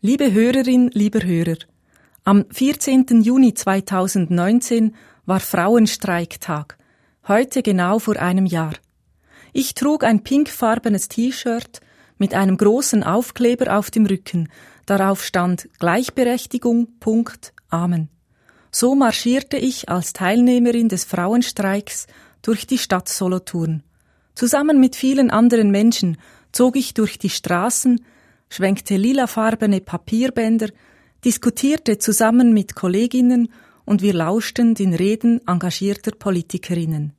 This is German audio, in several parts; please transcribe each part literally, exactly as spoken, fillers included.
Liebe Hörerin, lieber Hörer, am vierzehnten Juni zweitausendneunzehn war Frauenstreiktag, heute genau vor einem Jahr. Ich trug ein pinkfarbenes T-Shirt mit einem großen Aufkleber auf dem Rücken, darauf stand Gleichberechtigung, Punkt, Amen. So marschierte ich als Teilnehmerin des Frauenstreiks durch die Stadt Solothurn. Zusammen mit vielen anderen Menschen zog ich durch die Straßen, schwenkte lilafarbene Papierbänder, diskutierte zusammen mit Kolleginnen und wir lauschten den Reden engagierter Politikerinnen.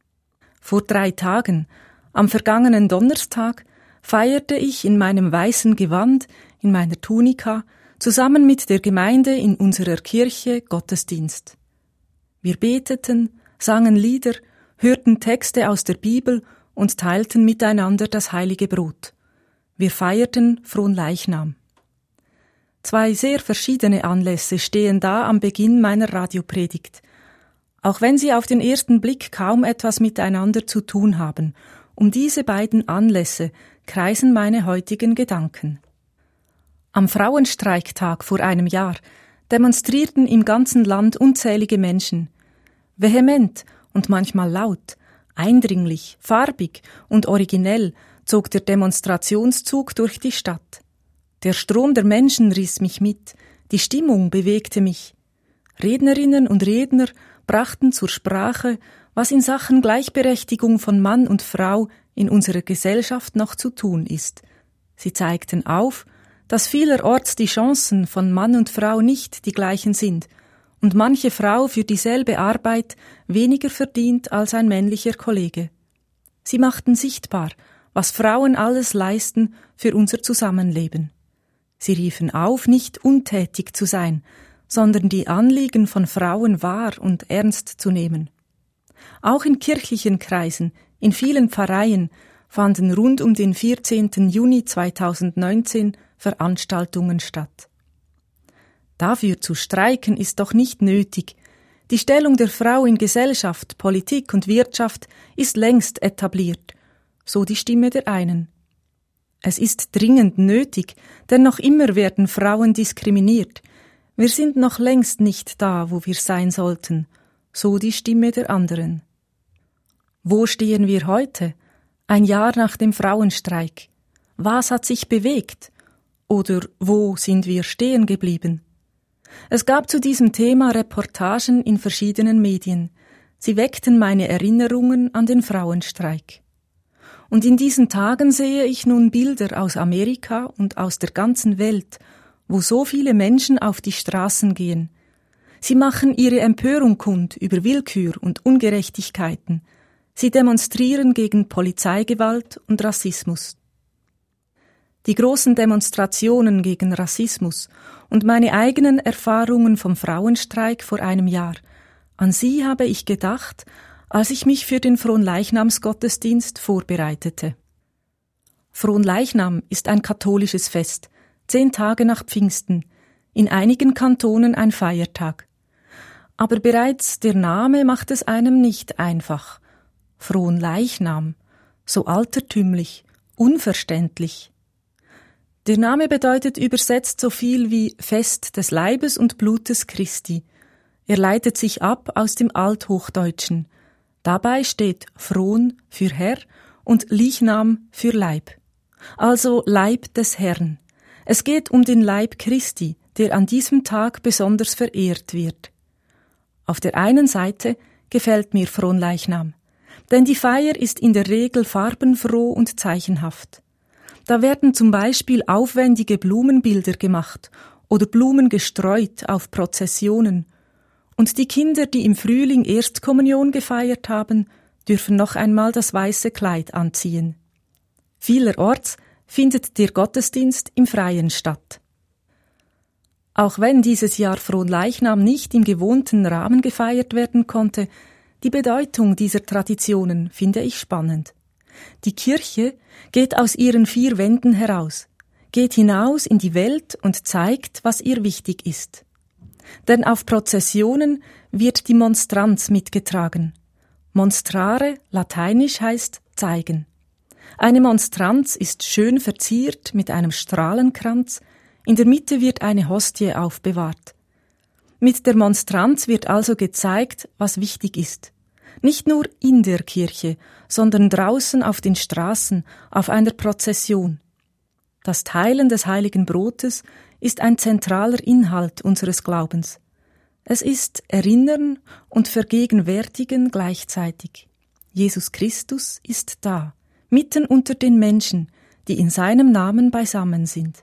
Vor drei Tagen, am vergangenen Donnerstag, feierte ich in meinem weißen Gewand, in meiner Tunika, zusammen mit der Gemeinde in unserer Kirche Gottesdienst. Wir beteten, sangen Lieder, hörten Texte aus der Bibel und teilten miteinander das heilige Brot. Wir feierten Fronleichnam. Zwei sehr verschiedene Anlässe stehen da am Beginn meiner Radiopredigt. Auch wenn sie auf den ersten Blick kaum etwas miteinander zu tun haben, um diese beiden Anlässe kreisen meine heutigen Gedanken. Am Frauenstreiktag vor einem Jahr demonstrierten im ganzen Land unzählige Menschen. Vehement und manchmal laut, eindringlich, farbig und originell zog der Demonstrationszug durch die Stadt. Der Strom der Menschen riss mich mit, die Stimmung bewegte mich. Rednerinnen und Redner brachten zur Sprache, was in Sachen Gleichberechtigung von Mann und Frau in unserer Gesellschaft noch zu tun ist. Sie zeigten auf, dass vielerorts die Chancen von Mann und Frau nicht die gleichen sind und manche Frau für dieselbe Arbeit weniger verdient als ein männlicher Kollege. Sie machten sichtbar, was Frauen alles leisten für unser Zusammenleben. Sie riefen auf, nicht untätig zu sein, sondern die Anliegen von Frauen wahr und ernst zu nehmen. Auch in kirchlichen Kreisen, in vielen Pfarreien fanden rund um den vierzehnten Juni zweitausendneunzehn Veranstaltungen statt. Dafür zu streiken ist doch nicht nötig. Die Stellung der Frau in Gesellschaft, Politik und Wirtschaft ist längst etabliert, so die Stimme der einen. Es ist dringend nötig, denn noch immer werden Frauen diskriminiert. Wir sind noch längst nicht da, wo wir sein sollten, so die Stimme der anderen. Wo stehen wir heute, ein Jahr nach dem Frauenstreik? Was hat sich bewegt? Oder wo sind wir stehen geblieben? Es gab zu diesem Thema Reportagen in verschiedenen Medien. Sie weckten meine Erinnerungen an den Frauenstreik. Und in diesen Tagen sehe ich nun Bilder aus Amerika und aus der ganzen Welt, wo so viele Menschen auf die Straßen gehen. Sie machen ihre Empörung kund über Willkür und Ungerechtigkeiten. Sie demonstrieren gegen Polizeigewalt und Rassismus. Die großen Demonstrationen gegen Rassismus und meine eigenen Erfahrungen vom Frauenstreik vor einem Jahr, an sie habe ich gedacht, als ich mich für den Fronleichnamsgottesdienst vorbereitete. Fronleichnam ist ein katholisches Fest, zehn Tage nach Pfingsten, in einigen Kantonen ein Feiertag. Aber bereits der Name macht es einem nicht einfach. Fronleichnam, so altertümlich, unverständlich. Der Name bedeutet übersetzt so viel wie Fest des Leibes und Blutes Christi. Er leitet sich ab aus dem Althochdeutschen. Dabei steht Fron für Herr und Leichnam für Leib. Also Leib des Herrn. Es geht um den Leib Christi, der an diesem Tag besonders verehrt wird. Auf der einen Seite gefällt mir Fronleichnam, denn die Feier ist in der Regel farbenfroh und zeichenhaft. Da werden zum Beispiel aufwendige Blumenbilder gemacht oder Blumen gestreut auf Prozessionen. Und die Kinder, die im Frühling Erstkommunion gefeiert haben, dürfen noch einmal das weiße Kleid anziehen. Vielerorts findet der Gottesdienst im Freien statt. Auch wenn dieses Jahr Fronleichnam nicht im gewohnten Rahmen gefeiert werden konnte, die Bedeutung dieser Traditionen finde ich spannend. Die Kirche geht aus ihren vier Wänden heraus, geht hinaus in die Welt und zeigt, was ihr wichtig ist. Denn auf Prozessionen wird die Monstranz mitgetragen. Monstrare, lateinisch heißt zeigen. Eine Monstranz ist schön verziert mit einem Strahlenkranz, In der Mitte wird eine Hostie aufbewahrt. Mit der Monstranz wird also gezeigt, was wichtig ist. Nicht nur in der Kirche, sondern draußen auf den Straßen, auf einer Prozession. Das Teilen des heiligen Brotes ist ein zentraler Inhalt unseres Glaubens. Es ist Erinnern und Vergegenwärtigen gleichzeitig. Jesus Christus ist da, mitten unter den Menschen, die in seinem Namen beisammen sind.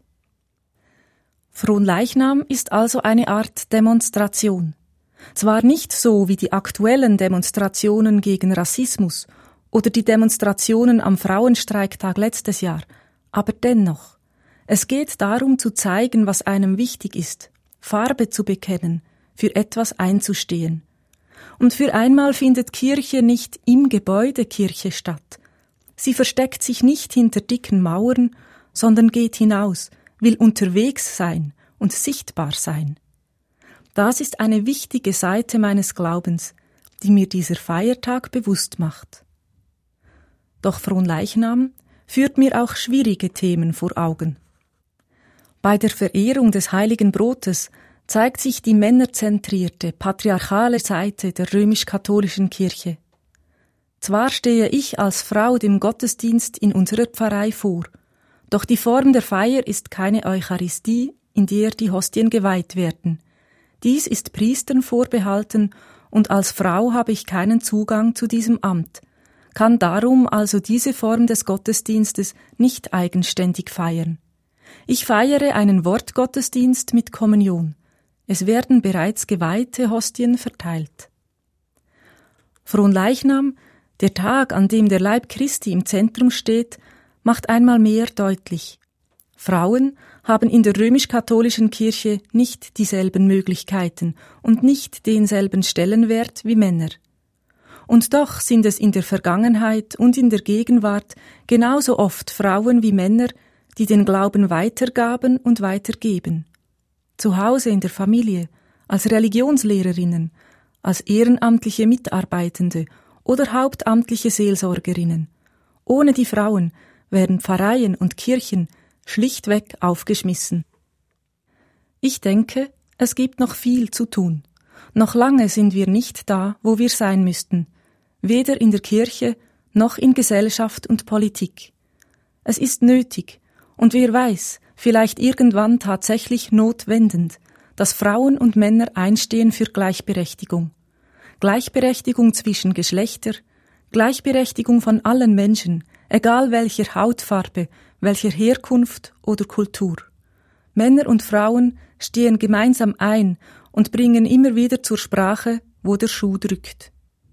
Fronleichnam ist also eine Art Demonstration. Zwar nicht so wie die aktuellen Demonstrationen gegen Rassismus oder die Demonstrationen am Frauenstreiktag letztes Jahr, aber dennoch. Es geht darum zu zeigen, was einem wichtig ist, Farbe zu bekennen, für etwas einzustehen. Und für einmal findet Kirche nicht im Gebäude Kirche statt. Sie versteckt sich nicht hinter dicken Mauern, sondern geht hinaus, will unterwegs sein und sichtbar sein. Das ist eine wichtige Seite meines Glaubens, die mir dieser Feiertag bewusst macht. Doch Fronleichnam führt mir auch schwierige Themen vor Augen. Bei der Verehrung des heiligen Brotes zeigt sich die männerzentrierte, patriarchale Seite der römisch-katholischen Kirche. Zwar stehe ich als Frau dem Gottesdienst in unserer Pfarrei vor, doch die Form der Feier ist keine Eucharistie, in der die Hostien geweiht werden. Dies ist Priestern vorbehalten und als Frau habe ich keinen Zugang zu diesem Amt, kann darum also diese Form des Gottesdienstes nicht eigenständig feiern. Ich feiere einen Wortgottesdienst mit Kommunion. Es werden bereits geweihte Hostien verteilt. Fronleichnam, der Tag, an dem der Leib Christi im Zentrum steht, macht einmal mehr deutlich: Frauen haben in der römisch-katholischen Kirche nicht dieselben Möglichkeiten und nicht denselben Stellenwert wie Männer. Und doch sind es in der Vergangenheit und in der Gegenwart genauso oft Frauen wie Männer, die den Glauben weitergaben und weitergeben. Zu Hause in der Familie, als Religionslehrerinnen, als ehrenamtliche Mitarbeitende oder hauptamtliche Seelsorgerinnen. Ohne die Frauen wären Pfarreien und Kirchen schlichtweg aufgeschmissen. Ich denke, es gibt noch viel zu tun. Noch lange sind wir nicht da, wo wir sein müssten, weder in der Kirche noch in Gesellschaft und Politik. Es ist nötig, und wer weiß, vielleicht irgendwann tatsächlich notwendend, dass Frauen und Männer einstehen für Gleichberechtigung. Gleichberechtigung zwischen Geschlechter, Gleichberechtigung von allen Menschen, egal welcher Hautfarbe, welcher Herkunft oder Kultur. Männer und Frauen stehen gemeinsam ein und bringen immer wieder zur Sprache, wo der Schuh drückt.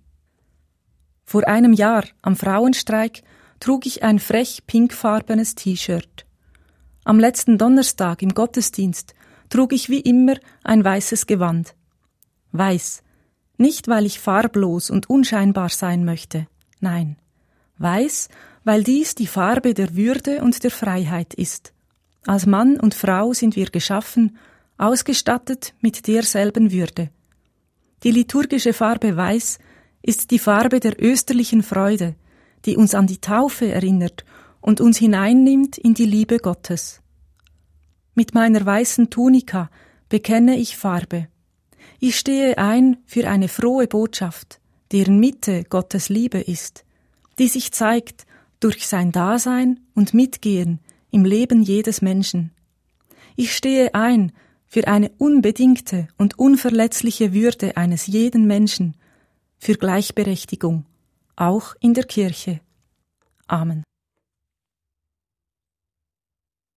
Vor einem Jahr, am Frauenstreik, trug ich ein frech pinkfarbenes T-Shirt. Am letzten Donnerstag im Gottesdienst trug ich wie immer ein weißes Gewand. Weiß. Nicht, weil ich farblos und unscheinbar sein möchte. Nein. Weiß, weil dies die Farbe der Würde und der Freiheit ist. Als Mann und Frau sind wir geschaffen, ausgestattet mit derselben Würde. Die liturgische Farbe Weiß ist die Farbe der österlichen Freude, die uns an die Taufe erinnert und uns hineinnimmt in die Liebe Gottes. Mit meiner weißen Tunika bekenne ich Farbe. Ich stehe ein für eine frohe Botschaft, deren Mitte Gottes Liebe ist, die sich zeigt durch sein Dasein und Mitgehen im Leben jedes Menschen. Ich stehe ein für eine unbedingte und unverletzliche Würde eines jeden Menschen, für Gleichberechtigung, auch in der Kirche. Amen.